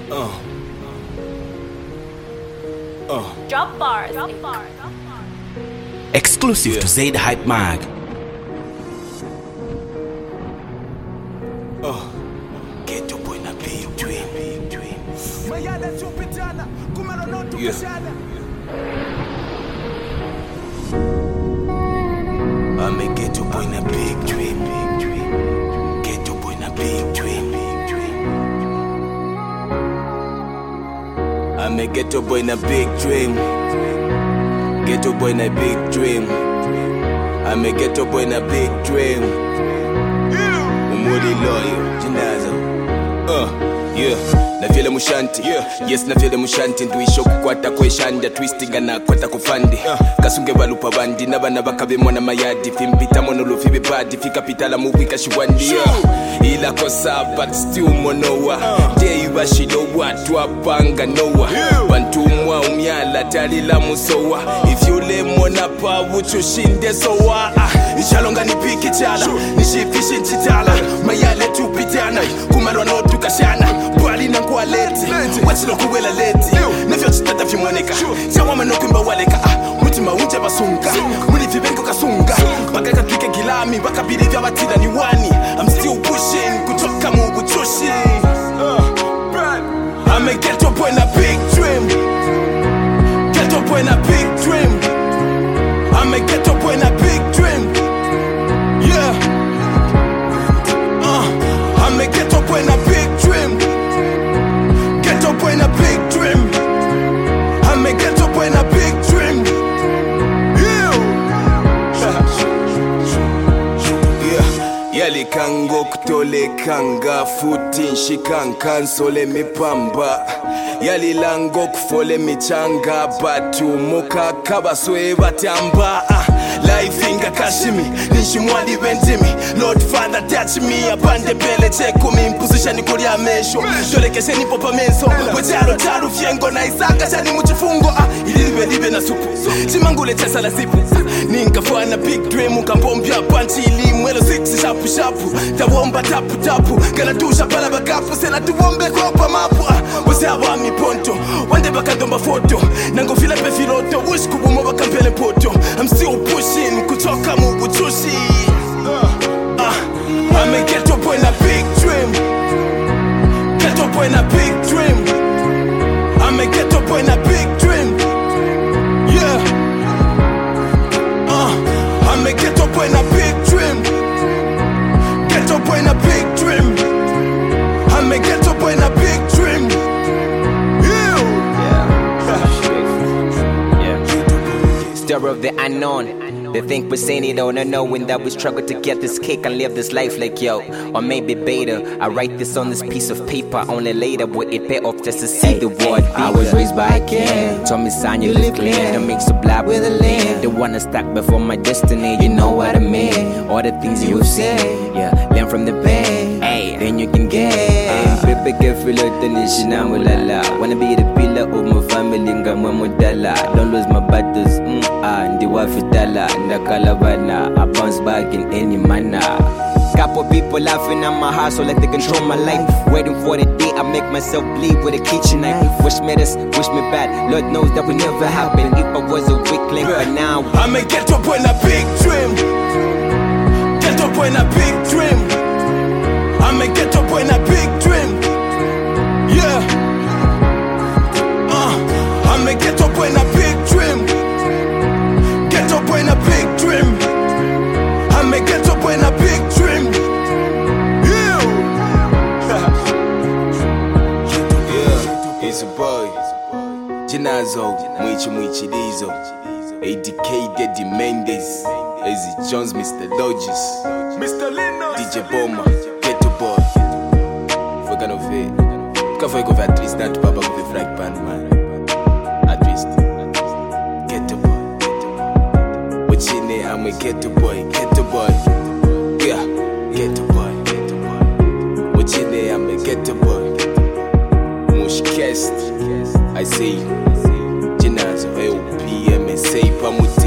Drop bars. Exclusive to Zaid Hype Mag. Get up in a big dream. I'ma get up in a big dream. Get up in a big dream. I'ma get up in a big dream. Get up in a big dream. I'ma get up in a big dream. Umuri loyo, Jinazo. Yeah. Na vile mushanti, yes na vile mushanti nduisho kukwata kweshanda twistinga na kwata kufandi kasunge balupa bandi nabana bakabe mwana mayadi fimpita mono lufibe badi fika pitala mubika shiwandi ila kosa but still monowa day bashilo watu apanga nowa bantumwa umyala talila musowa if you le mona pa wuchushinde sowa ichalonga nipiki chala nishifishi chitala mayale tupitana kumalwa no tukashana bali na kwa leti wachilo kuwela leti navyo chitata vimwaneka chawama no kwimba waleka mutima unje basunga muni vibengo kasunga baka katwike gilami baka bili vya batila ni wani I'm still pushing kutoka mugu chushi I'ma get up in a big dream. Get up in a big dream. I'ma get up in a big dream. Yeah. I'ma get up in a big dream. Get up in a big dream. I'ma get up in a big dream. Yali kango kutole kanga futi nshikanka nsole mipamba Yali lango kufole michanga batu muka kabaswe batamba Life inga kashimi nishimwali bentimi Lord Father touch me apande pele chekumi Mpuzisha kuri amesho Jolekeshe nipopa menso Wecharo taru fiengo na isanga chani muchifungo Ililibe na supu Chimangule chesa la zipu Ninkafuana big dream Ukampombia panchi ilimwelo 6 shapu Tawomba tapu Gana tusha pala bakapu Sena tuwombe kopa mapu Wasewa miponto Wande bakadomba foto Nango fila pe filoto Wish kubumo bakampele poto I'm still pushing kutoka mugu chushi I'ma get up in a big dream. Get up in a big dream. I'ma get up in a big dream. Yeah. I'ma get up in a big dream. Get up in a big dream. I'ma get up in a big dream. Yeah. Stir of the unknown. They think we're saying it all, not knowing that we struggle to get this cake and live this life like yo. Or maybe beta, I write this on this piece of paper, only later will it pay off just to see the word beta. I was raised by a king, told me son you live clean, don't mix the black with the lean. They wanna stack before my destiny, you know what I mean. All the things you've seen, yeah, learn from the pain, hey, then you can gain. Baby careful out the nation, I'm wanna be the pillar of my family, don't lose my battles, and the wife dollar. Ndakalabana, I bounce back in any manner. Couple people laughing at my heart, so let they control my life. Waiting for the day I make myself bleed with a kitchen knife. Wish me this, wish me bad. Lord knows that would never happen if I was a weakling. But now I'ma get up in a big dream. Get up in a big dream. I'ma get up in a big dream. Yeah. I'ma get up in a big dream. Get up in a big dream. I'ma get up in a big dream. Yeah, it's a boy. Jinazo, Mwichi Dizo. ADK, Daddy Mendes. Easy Jones, Mr. Dodges. Mr. Lino. DJ Bomber, get a boy. We're gonna fit. Cover go at least not Baba with the flag band, man. At least. Get a boy. I'ma get the boy, yeah, get the boy. What's in there? I'ma get the boy. Mush cast, I say, Jinazo, LPM, say,